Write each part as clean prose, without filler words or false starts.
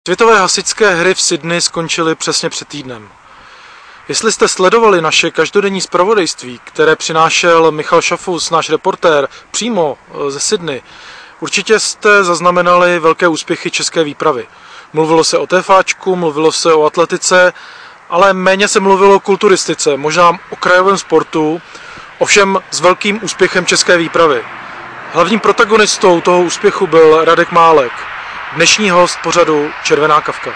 Světové hasičské hry v Sydney skončily přesně před týdnem. Jestli jste sledovali naše každodenní zpravodajství, které přinášel Michal Šafus, náš reportér, přímo ze Sydney, určitě jste zaznamenali velké úspěchy české výpravy. Mluvilo se o téfáčku, mluvilo se o atletice, ale méně se mluvilo o kulturistice, možná o krajovém sportu, ovšem s velkým úspěchem české výpravy. Hlavním protagonistou toho úspěchu byl Radek Málek, dnešní host pořadu Červená kavka.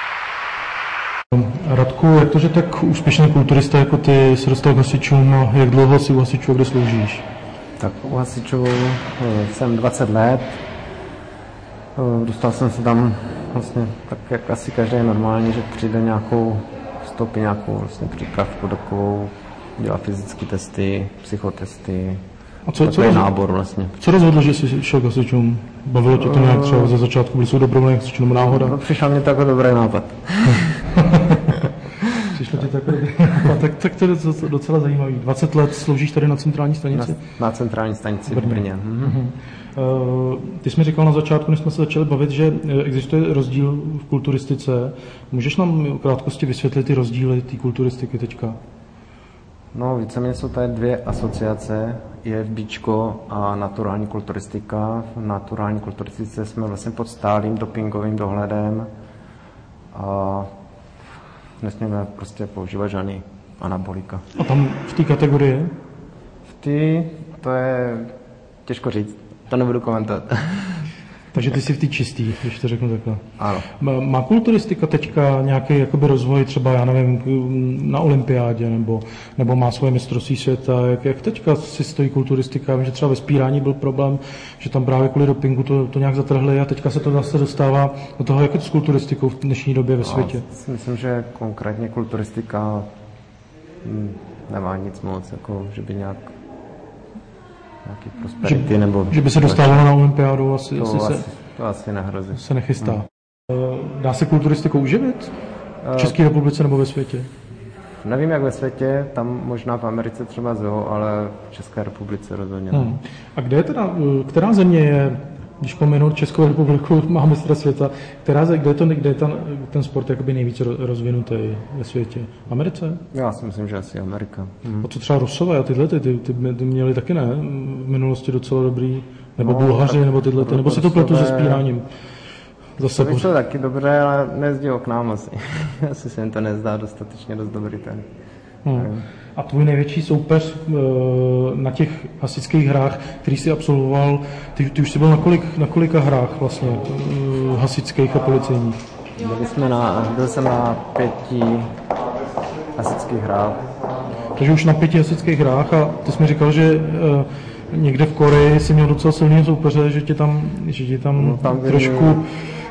Radku, jak to, že tak úspěšný kulturista jako ty se dostal k hasičům, jak dlouho si u hasičů a kde sloužíš? Tak u hasičů jsem 20 let. Dostal jsem se tam vlastně tak, jak asi každý je normální, že přijde vstoupí nějakou vlastně přípravku takovou, dělá fyzické testy, psychotesty. A co je nábor vlastně. Co rozhodlo, že jsi šel k hasičům? Bavilo tě to nějak třeba ze začátku, byli jsou dobrovolní hasiči nebo náhoda? No, přišel mě to jako dobrý nápad. Přišlo ti takový nápad, tak to je docela zajímavý. 20 let sloužíš tady na centrální stanici? Na centrální stanici v Brně. Ty jsi mi říkal na začátku, než jsme se začali bavit, že existuje rozdíl v kulturistice. Můžeš nám v krátkosti vysvětlit ty rozdíly té kulturistiky teďka? No, víceméně jsou tady dvě asociace, IFBčko a naturální kulturistika. V naturální kulturistice jsme vlastně pod stálým dopingovým dohledem a nesmíme prostě používat žádný anabolika. A tam v té kategorii? To je těžko říct, to nebudu komentovat. Takže ty jsi v té čistý, když to řeknu takhle. Ano. Má kulturistika teďka nějaký jakoby rozvoj třeba, já nevím, na olympiádě, nebo má svoje mistrovství světa? Jak teďka si stojí kulturistika? Vím, že třeba ve Spírání byl problém, že tam právě kvůli dopingu to nějak zatrhli a teďka se to zase dostává do toho, jak je to s kulturistikou v dnešní době ve světě. Myslím, že konkrétně kulturistika nemá nic moc, jako že by nějaký prosperity, nebo... Že by se dostávalo na olympiádu, to asi nehrozí. Se nechystá. Dá se kulturistikou uživit? V České republice nebo ve světě? Nevím, jak ve světě, tam možná v Americe třeba ale v České republice rozhodně. A kde je teda, která země je, když pominu Českou republiku, má mistra světa, kde je ten sport jakoby nejvíce rozvinutý ve světě? V Americe? Já si myslím, že asi Amerika. A co třeba Rusové a tyhle, ty měli taky ne? V minulosti docela dobrý, nebo Bulhaři, nebo tyhle, nebo se to pletu se Spíráním? Zase to vyšlo taky dobré, ale nejezdilo k nám asi. Asi se jim to nezdá dostatečně dost dobrý ten. A tvůj největší soupeř na těch hasičských hrách, který jsi absolvoval, ty už jsi byl na kolika hrách vlastně hasičských a policejních? Byl jsem na 5 hasičských hrách. Takže už na 5 hasičských hrách a ty jsi mi říkal, že někde v Koreji jsi měl docela silný soupeře, že tě tam trošku...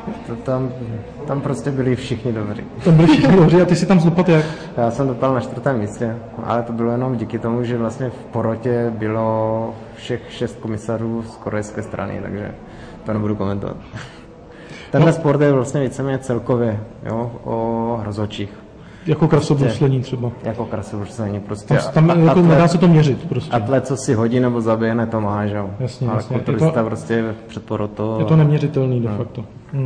Tam prostě byli všichni dobří. Tam byli všichni dobří a ty jsi tam zdopadl jak? Já jsem dopadl na 4. místě, ale to bylo jenom díky tomu, že vlastně v porotě bylo všech 6 komisařů z korejské strany, takže to nebudu komentovat. Tenhle sport je vlastně víceméně celkově, o rozhodčích. Jako krasobruslení třeba. Jako krasobruslení prostě. Tam nedá se to měřit prostě. Atlet, co si hodí nebo zabijene, to má, že jo. Jasně. Ale kulturista prostě před porotou. Je to neměřitelný de facto.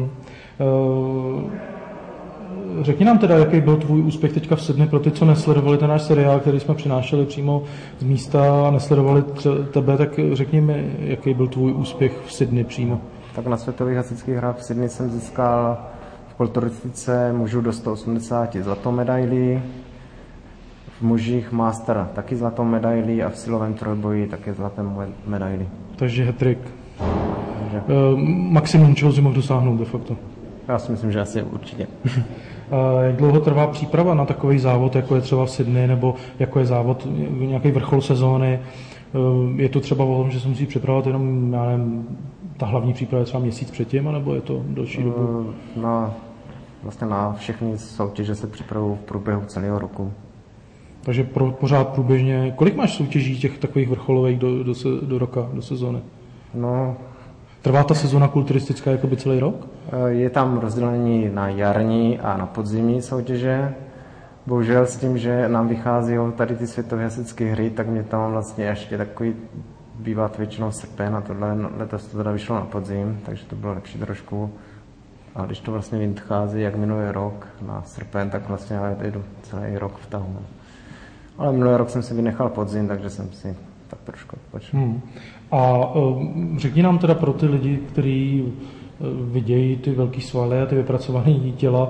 Řekni nám teda, jaký byl tvůj úspěch teďka v Sydney pro ty, co nesledovali ten náš seriál, který jsme přinášeli přímo z místa a nesledovali tebe, tak řekni mi, jaký byl tvůj úspěch v Sydney přímo. Tak na světových hasičských hrách v Sydney jsem získal v kulturistice mužů do 180 zlatou medaili, v mužích master taky zlatou medaili a v silovém trojboji taky zlatou medaili. Takže hat-trick. Maximum, čeho si mohl dosáhnout de facto? Já si myslím, že asi určitě. Jak dlouho trvá příprava na takový závod, jako je třeba v Sydney, nebo jako je závod nějaký vrchol sezóny? Je to třeba o tom, že se musí připravovat jenom, já nevím, ta hlavní příprava je třeba měsíc předtím, anebo je to delší dobu? Vlastně na všechny soutěže se připravují v průběhu celého roku. Takže pořád průběžně. Kolik máš soutěží těch takových vrcholových do roka, do sezóny? No, trvá ta sezóna kulturistická jakoby celý rok? Je tam rozdělení na jarní a na podzimní soutěže. Bohužel s tím, že nám vychází tady ty světové hasičské hry, tak mě tam vlastně ještě takový bývá většinou srpen a letos to teda vyšlo na podzim, takže to bylo lepší trošku. A když to vlastně vychází jak minulý rok na srpen, tak vlastně já jdu celý rok v tahu. Ale minulý rok jsem si vynechal podzim, takže jsem si tak trošku odpočinul. A řekni nám teda pro ty lidi, kteří vidějí ty velký svaly a ty vypracované těla,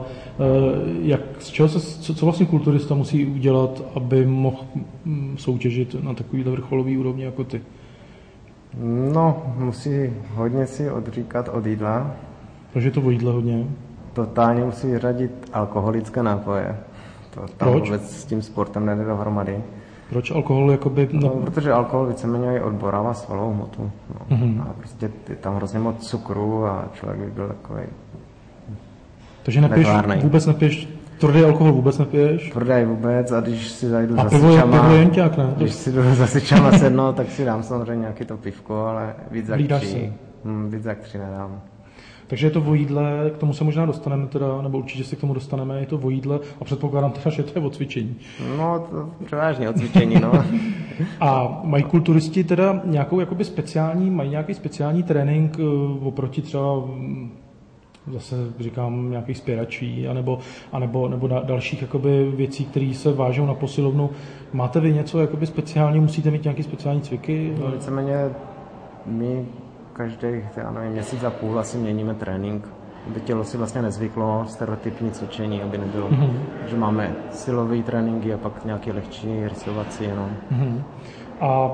co vlastně kulturista musí udělat, aby mohl soutěžit na takovýhle vrcholový úrovni jako ty? No, musí hodně si odříkat od jídla. Takže to o jídle hodně? Totálně musí vyřadit alkoholické nápoje. To tam vůbec s tím sportem nejde dohromady. Proč alkohol jakoby... No, protože alkohol víceméně odborává svalovou hmotu. No. A prostě je tam hrozně moc cukru a člověk by byl takový. Takže vůbec nepiješ, tvrdý alkohol vůbec nepiješ? Tvrdý vůbec a když si zajdu za sičama... A pivo jenťák, ne? Když si jdu za sičama sednout, tak si dám samozřejmě nějaký to pivko, ale víc jak 3 nedám. Takže je to o jídle, k tomu se možná dostaneme teda, nebo určitě se k tomu dostaneme, je to o jídle a předpokládám teda, že to je o cvičení. No, to převážně o cvičení, no. A mají kulturisti teda nějakou jakoby mají nějaký speciální trénink oproti třeba, zase říkám, nějakých spěračí, anebo dalších jakoby věcí, které se vážou na posilovnu. Máte vy něco jakoby speciální, musíte mít nějaké speciální cviky? No, víceméně my každých, měsíc a půl asi měníme trénink, aby tělo si vlastně nezvyklo stereotypní cvičení, aby nebylo, že máme silový tréninky a pak nějaký lehčí rysovací jenom. A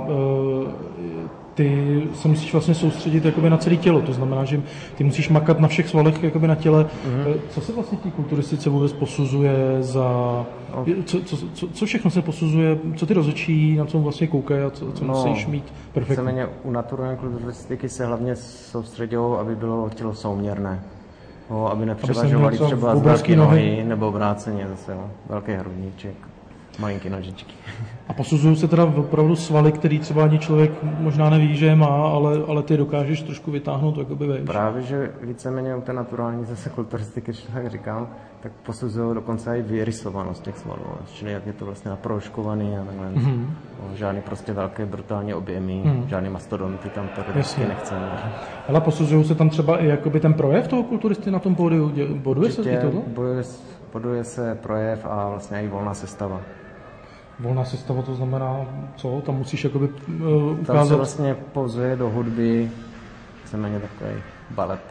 ty se musíš vlastně soustředit jakoby na celé tělo, to znamená, že ty musíš makat na všech svalech jakoby na těle. Co se vlastně tí kulturistice vůbec posuzuje za... Co všechno se posuzuje, co ty rozhodčí, na co vlastně koukají a co musíš mít perfektně? U naturální kulturistiky se hlavně soustředují, aby bylo tělo souměrné. Aby nepřevažovaly třeba velké nohy nebo obráceně zase, velký hrudníček. Malinký nožičky. A posuzují se teda opravdu svaly, který třeba ani člověk možná neví, že je má, ale ty dokážeš trošku vytáhnout, jakoby vejš. Právě, že víceméně u té naturální zase kulturistiky, když tak říkám, tak posuzují dokonce i vyrysovanost těch svalů, čili jak je to vlastně naproužkovaný a takhle. Žádný prostě velké brutální objemy, žádný mastodonty tam teoreticky nechceme. Ale posuzují se tam třeba i jakoby ten projev toho kulturisty na tom pódiu? Boduje se i tohle? Boduje se projev a vlastně i volná sestava. Volná sestava, to znamená, co? Tam musíš jakoby ukázat... Tam se vlastně pozuje do hudby, víceméně takový balet.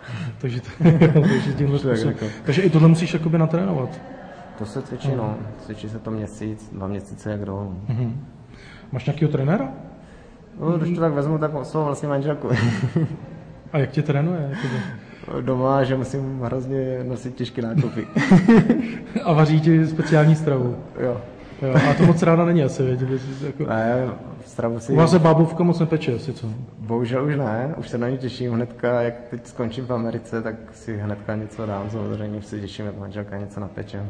Takže i tohle musíš jakoby natrénovat. To se cvičí, no. Cvičí se to měsíc, 2 měsíce jak dolů. Máš nějakého trenéra? No, když to tak vezmu, tak svou vlastně manželku. A jak tě trénuje? Doma, že musím hrozně nosit těžké nákupy. A vaří ti speciální stravu? Jo. A to moc ráda není asi, věď? Jako... Ne, stravu si... U vás se bábovka moc nepeče asi, co? Bohužel už ne, už se na ní těším hnedka, jak teď skončím v Americe, tak si hnedka něco dám, samozřejmě už se těším, jak manželka něco napeče.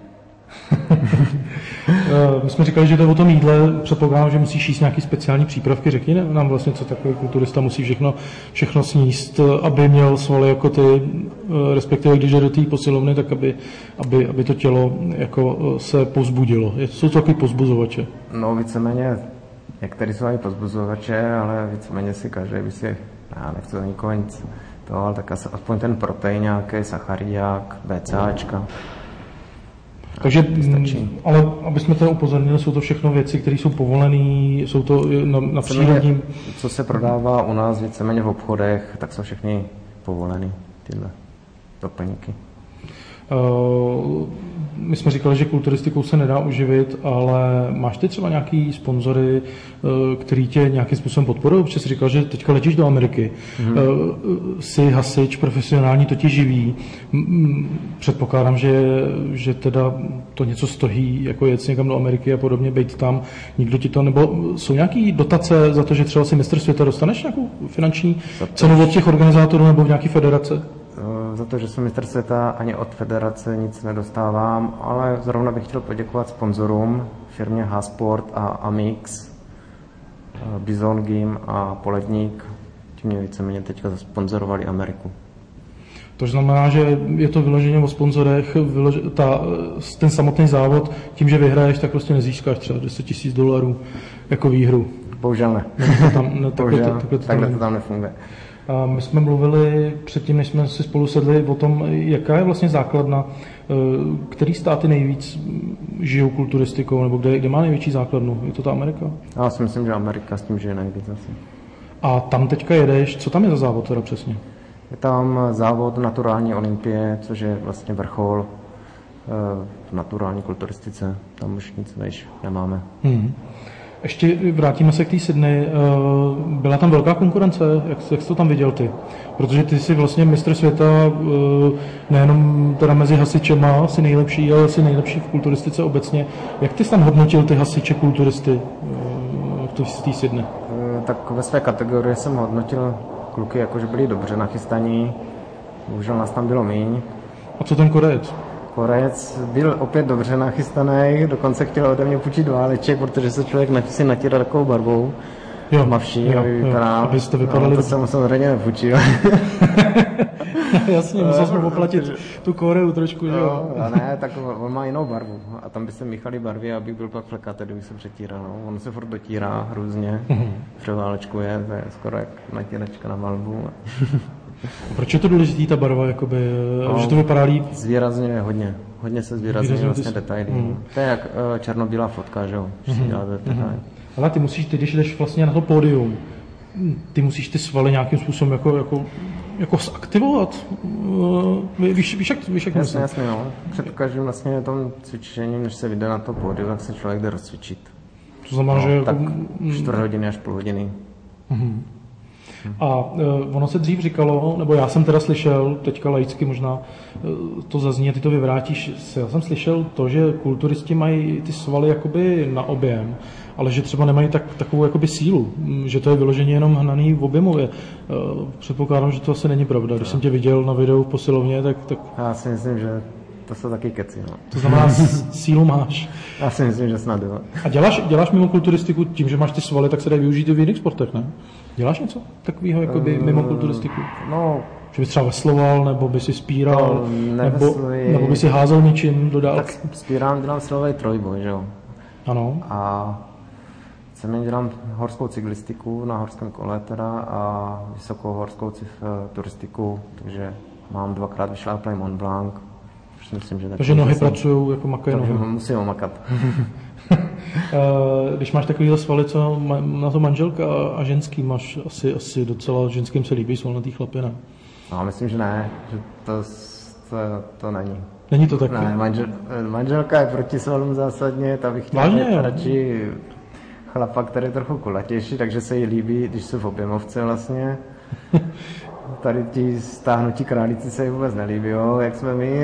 My jsme říkali, že to je o tom jídle, předpokládám, že musíš jíst nějaký speciální přípravky, řekni nám vlastně, co takový kulturista musí všechno sníst, aby měl svaly jako ty, respektive když jde do té posilovny, tak aby to tělo jako se povzbudilo. Jsou to takový povzbuzovače? No víceméně, některý jsou i povzbuzovače, ale víceméně si každý by si, já nechci to nikoho nic, ale tak aspoň ten protein nějaký, sacharidák, BCAčka. Takže, ale aby jsme to upozornili, jsou to všechno věci, které jsou povolené, jsou to na přírodním... Co se prodává u nás víceméně v obchodech, tak jsou všechny povolené, tyhle doplňky. My jsme říkali, že kulturistikou se nedá uživit, ale máš ty třeba nějaký sponzory, který tě nějakým způsobem podporují? Protože jsi říkal, že teďka letíš do Ameriky. Jsi hasič, profesionální, to tě živí. Předpokládám, že teda to něco stojí, jako jet někam do Ameriky a podobně, být tam. Nikdo ti to, nebo jsou nějaký dotace za to, že třeba si mistr světa, dostaneš nějakou finanční cenu od těch organizátorů nebo v nějaké federace? Za to, že jsem mistr světa, ani od federace nic nedostávám, ale zrovna bych chtěl poděkovat sponzorům, firmě H-Sport a Amix, Bison Gym a Poledník. Ti mě víceméně teďka zasponzorovali Ameriku. To znamená, že je to vyloženě o sponzorech, ten samotný závod, tím, že vyhraješ, tak prostě nezískáš třeba $10 000 jako výhru. Bohužel ne. Takhle to tam nefunguje. A my jsme mluvili předtím, než jsme si spolu sedli, o tom, jaká je vlastně základna, který státy nejvíc žijou kulturistikou, nebo kde má největší základnu? Je to ta Amerika? Já si myslím, že Amerika s tím žije nejvíc asi. A tam teďka jedeš, co tam je za závod teda přesně? Je tam závod naturální olympie, což je vlastně vrchol v naturální kulturistice. Tam už nic než nemáme. Ještě vrátíme se k té Sydney. Byla tam velká konkurence? Jak jsi to tam viděl ty? Protože ty jsi vlastně mistr světa nejenom teda mezi hasičema, jsi nejlepší, ale jsi nejlepší v kulturistice obecně. Jak ty jsi tam hodnotil ty hasiče kulturisty v té Sydney? Tak ve své kategorii jsem hodnotil kluky, jakože byli dobře nachystaní. Bohužel nás tam bylo míň. A co ten Korejec? Korejec byl opět dobře nachystaný, dokonce chtěl ode mě půjčit váleček, protože se člověk si natírá takovou barvou. Jo, mavší, abyste vypadali. To jsem mu samozřejmě nepůjčil. Jasně, musel jsme poplatit tu Koreu trošku, že jo? A ne, tak on má jinou barvu. A tam by se míchaly barvy, abych byl pak flekatý, kdybych se přetíral. No. On se furt dotírá různě, převálečkuje, to je skoro jak natíračka na malbu. Proč je to důležitý, ta barva, jakoby, že to vypadá líp? Zvýrazňuje hodně se zvýrazňuje vlastně detaily. To je jak černobílá fotka, že jo? Ale ty musíš, když jdeš vlastně na to pódium, ty musíš ty svaly nějakým způsobem jako zaktivovat. Víš, jak jasně, no. Před každým vlastně tom cvičením, než se vyjde na to pódium, tak se člověk jde rozcvičit. To znamená, že... Tak 4 hodiny až půl hodiny. A ono se dřív říkalo, nebo já jsem teda slyšel, teďka laicky možná to zazní a ty to vyvrátíš, já jsem slyšel to, že kulturisti mají ty svaly jakoby na objem, ale že třeba nemají takovou jakoby sílu, že to je vyloženě jenom hnaný v objemově. Předpokládám, že to asi není pravda. Když jsem tě viděl na videu v posilovně, tak... Já si myslím, že to jsou taky keci. No. To znamená, sílu máš. Já si myslím, že snad jo. A děláš mimo kulturistiku tím, že máš ty svaly, tak se dají využít i v jiných sportech, ne? Děláš něco takového jakoby mimo kulturistiku? No, že bys třeba vesloval, nebo by si spíral, nebo by si házel něčím do dálky? Tak spírám, dělám silový trojboj, že jo. Ano. A víceméně dělám horskou cyklistiku na horském kole teda a vysokou horskou turistiku, takže mám 2krát vyšláplý Mont Blanc. Myslím, že takže nohy pracují jako makají nohy. Musím makat. Když máš takovýhle svaly, co na to manželka a ženský, máš asi docela, ženským se líbí svalnatý chlapy, ne? No, myslím, že ne, že to není. Není to tak? Ne, manželka je proti svalům zásadně, ta bych chtěla radši chlapa, který je trochu kulatější, takže se jí líbí, když jsou v objemovce vlastně. Tady ti stáhnutí králíci se jí vůbec nelíbí, jo, jak jsme my.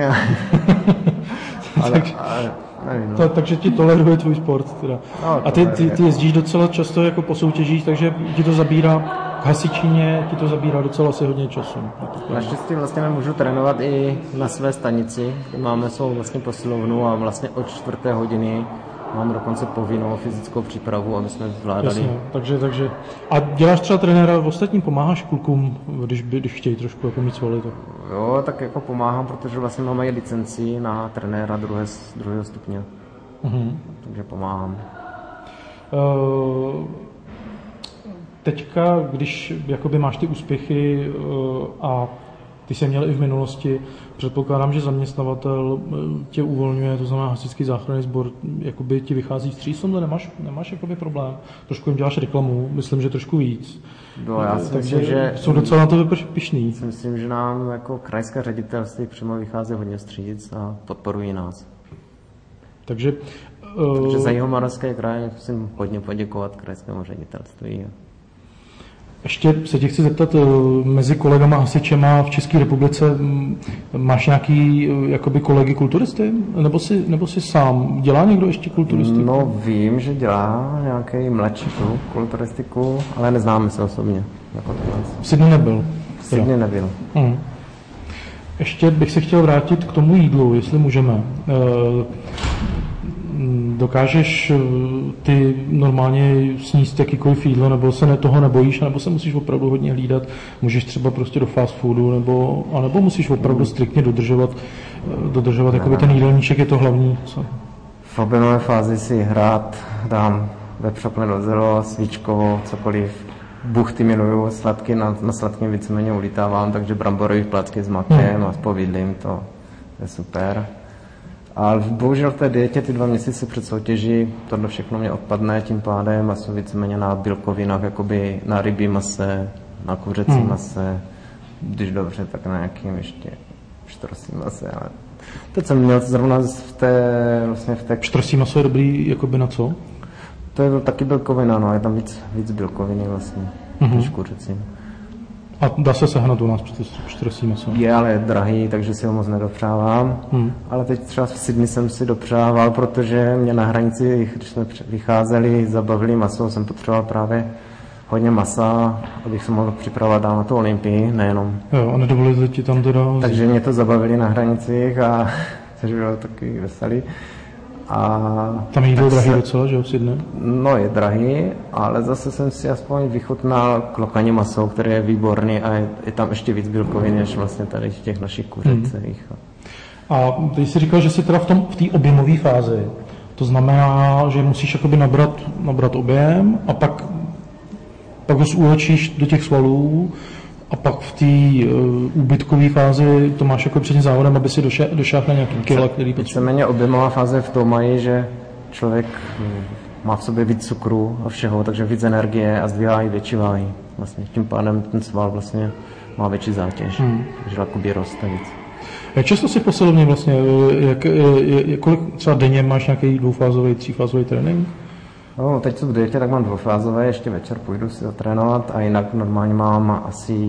Nevím, no. Takže ti toleruje tvůj sport teda. No, a ty jezdíš docela často jako po soutěžích, takže ti to zabírá k hasičině, ti to zabírá docela asi hodně času. Naštěstí vlastně můžu trénovat i na své stanici. Máme svou vlastně posilovnu a vlastně od 4. hodiny mám dokonce povinnou fyzickou přípravu, aby jsme zvládali. Jasně, takže. A děláš třeba trenéra v ostatním, pomáháš klukům, když chtějí trošku jako mít svaly? Jo, tak jako pomáhám, protože vlastně mám i licenci na trenéra druhého stupně. Takže pomáhám. Teďka, když jakoby máš ty úspěchy a ty jsi měl i v minulosti, předpokládám, že zaměstnavatel tě uvolňuje, to znamená hasičský záchranný sbor, jakoby ti vychází vstříc, tomhle nemáš jakoby problém. Trošku jim děláš reklamu, myslím, že trošku víc. No, já si myslím, že jsou docela na to pyšný. Myslím, že nám jako krajské ředitelství přímo vychází hodně vstříc a podporují nás. Takže za Jihomoravský kraj musím hodně poděkovat krajskému ředitelství. Ještě se tě chci zeptat, mezi kolegama hasičema v České republice máš nějaký jakoby kolegy kulturisty? Nebo si sám? Dělá někdo ještě kulturistiku? No vím, že dělá nějaký mladší kulturistiku, ale neznáme se osobně. V Sydney nebyl? V Sydney nebyl. Ještě bych se chtěl vrátit k tomu jídlu, jestli můžeme. Dokážeš ty normálně sníst jakýkoliv jídlo, nebo se toho nebojíš, nebo se musíš opravdu hodně hlídat, můžeš třeba prostě do fast foodu, nebo musíš opravdu striktně dodržovat jakoby ten jídelníček je to hlavní. Co? V objemové fázi si hrát, dám vepřoplné do zelo, svíčkovo, cokoliv, buchty miluju, sladky, na sladkým víceméně ulítávám, takže bramborový placky s makem a s povidlím, to je super. Ale bohužel v té dietě ty 2 měsíce před soutěží tohle všechno mě odpadne, tím pádem a jsou víceméně na bílkovinách, jakoby na rybí mase, na kuřecí mase, když dobře, tak na nějakým ještě štrosí mase, ale teď jsem měl zrovna v té... Štrosí maso je dobrý jakoby na co? To je taky bílkovina, no, je tam víc bílkoviny vlastně, než kuřecí. A dá se sehnat u nás štrosí maso? Je, ale je drahý, takže si ho moc nedopřávám. Ale teď třeba v Sydney jsem si dopřával, protože mě na hranici, když jsme vycházeli za bavlí maso, jsem potřeboval právě hodně masa, abych se mohl připravovat dál na tu Olympii, nejenom. Jo, a nedovolili ti tam teda... Takže mě to zabavili na hranicích a což bylo taky veselý. A tam je jídlo drahý docela, že v Sydney? No, je drahý, ale zase jsem si aspoň vychutnal klokaní maso, které je výborný a je tam ještě víc bílkovin, než vlastně tady v těch našich kuřecích. A ty jsi říkal, že jsi teda v té objemové fázi. To znamená, že musíš jakoby nabrat objem a pak ho zúročíš do těch svalů a pak v té úbytkové fázi to máš jako před tím závodem, aby si došáhl na nějaký kila, který potřebuje. Víceméně objemová fáze v tom mají, že člověk má v sobě víc cukru a všeho, takže víc energie a zdvihá i větší váhy. Vlastně tím pádem ten sval vlastně má větší zátěž, takže jakoby roste víc. Jak často si posilovně vlastně, kolik třeba denně máš nějaký 2fázový, 3fázový trénink? No, teď co v dietě, tak mám 2fázové, ještě večer půjdu si zatrénovat a jinak normálně mám asi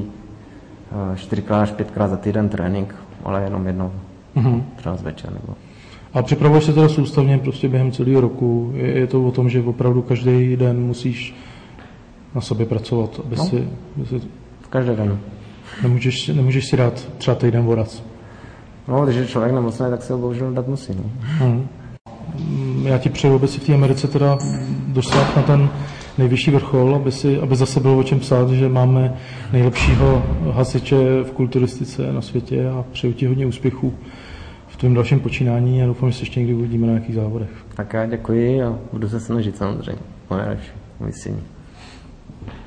4x až 5x za týden trénink, ale jenom jednou, třeba z večer. Nebo. A připravuješ se teda soustavně prostě během celého roku? Je to o tom, že opravdu každý den musíš na sobě pracovat, aby si... Každý den. Nemůžeš si dát třeba týden voraz? No, když je člověk nemocný, tak se ho bohužel dát musí. No. Já ti přeju, aby si v té Americe teda dosáhl na ten nejvyšší vrchol, aby zase bylo o čem psát, že máme nejlepšího hasiče v kulturistice na světě a přeju ti hodně úspěchů v tvém dalším počínání a doufám, že se ještě někdy uvidíme na nějakých závodech. Tak já děkuji a budu se snažit samozřejmě. Moje nejlepší umístění.